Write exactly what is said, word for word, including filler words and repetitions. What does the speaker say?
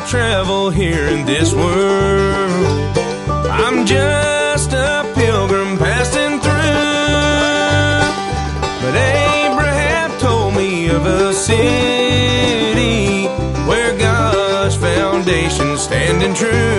travel here in this world. I'm just a pilgrim passing through. But Abraham told me of a city where God's foundation standing true.